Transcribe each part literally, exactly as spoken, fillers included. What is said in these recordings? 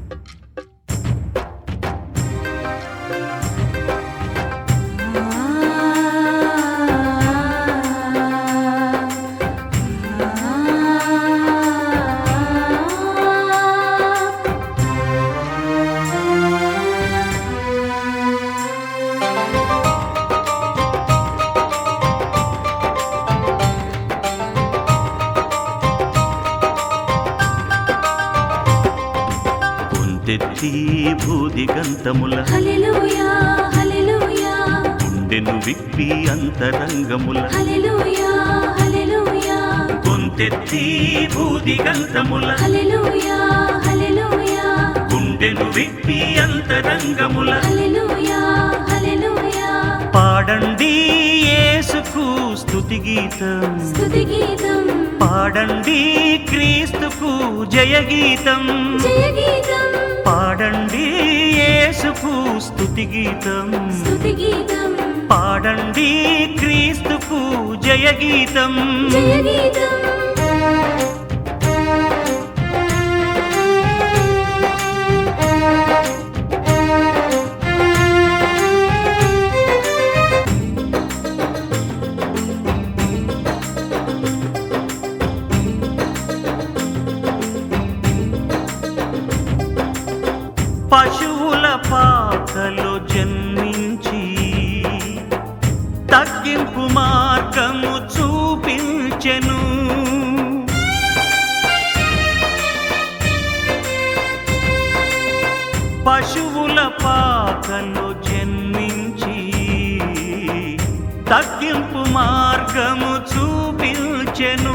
తెత్తి భూదిగంతముల హల్లెలూయా హల్లెలూయా గుండెను విప్పి అంతరంగముల హల్లెలూయా హల్లెలూయా గొంతెత్తి భూదిగంతముల హల్లెలూయా హల్లెలూయా గుండెను విప్పి అంతరంగముల హల్లెలూయా హల్లెలూయా పాడండి యేసుకు స్తుతి గీతం స్తుతి గీతం పాడండి క్రీస్తుకు జయ గీతం జయ గీతం పాడండి యేసుకు స్తుతి గీతం స్తుతి గీతం పాడండి క్రీస్తుకు జయ గీతం జయ గీతం పశువుల పాకలో జన్మించి తగ్గింపు మార్గము చూపించెను పశువుల పాకలో జన్మించి తగ్గింపు మార్గము చూపించెను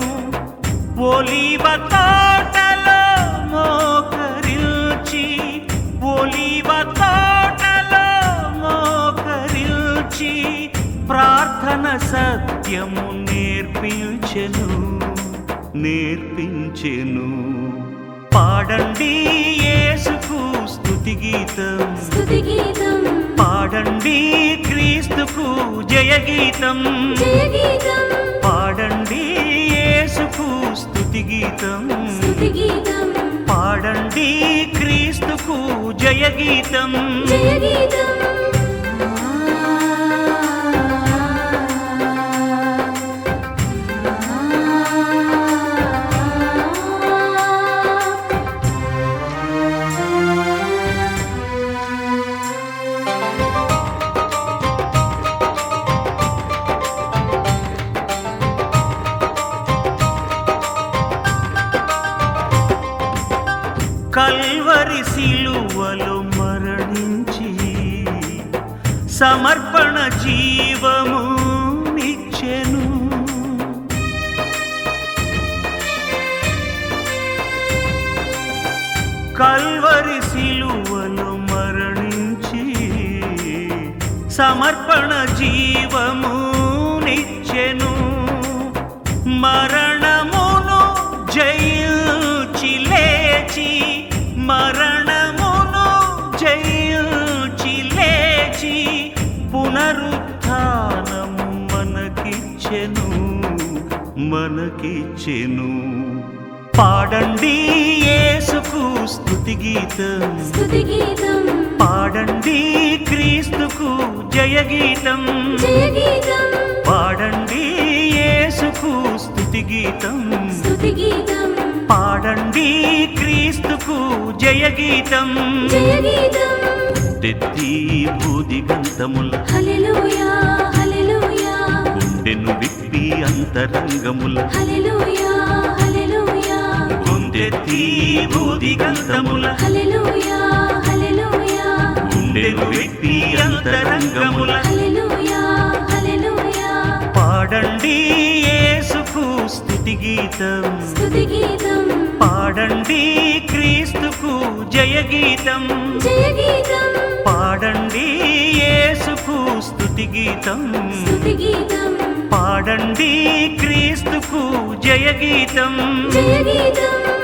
ఒలీవ తోటలో మోకరిల్చి ఒలీవ తోటలో మోకరిల్చి ప్రార్థన సత్యము నేర్పించెను నేర్పించెను పాడండి యేసుకు స్తుతి గీతం స్తుతి గీతం పాడండి క్రీస్తుకు జయ గీతం జయ గీతం పాడండి యేసుకు స్తుతి గీతం స్తుతి గీతం పాడండి క్రీస్తుకు జయ గీతం జయ గీతం కల్వరి సిలువలో మరణించి సమర్పణ జీవము నిచ్చెను కల్వరి సిలువలో మరణించి సమర్పణ జీవము నిచ్చెను మరణమును జయించి లేచి మరణమును జయించి లేచి పునరుత్థానము మనకిచ్చెను మనకిచ్చెను పాడండి యేసుకు స్తుతి గీతం స్తుతి గీతం పాడండి క్రీస్తుకు జయ గీతం జయ గీతం పాడండి యేసుకు స్తుతి గీతం స్తుతి గీతం పాడండి క్రీస్తుకు జయ గీతం జయ గీతం తెత్తి భూదిగంతముల హల్లెలూయా హల్లెలూయా గుండెను విప్పి అంతరంగముల హల్లెలూయా హల్లెలూయా గుండెత్తి భూదిగంతముల హల్లెలూయా హల్లెలూయా గుండెను విప్పి అంతరంగముల హల్లెలూయా హల్లెలూయా పాడండి యేసుకు స్తుతి గీతం స్తుతి గీతం పాడండి క్రీస్తుకు జయ గీతం జయ గీతం పాడండి యేసుకు స్తుతి గీతం స్తుతి గీతం పాడండి క్రీస్తుకు జయ గీతం జయ గీతం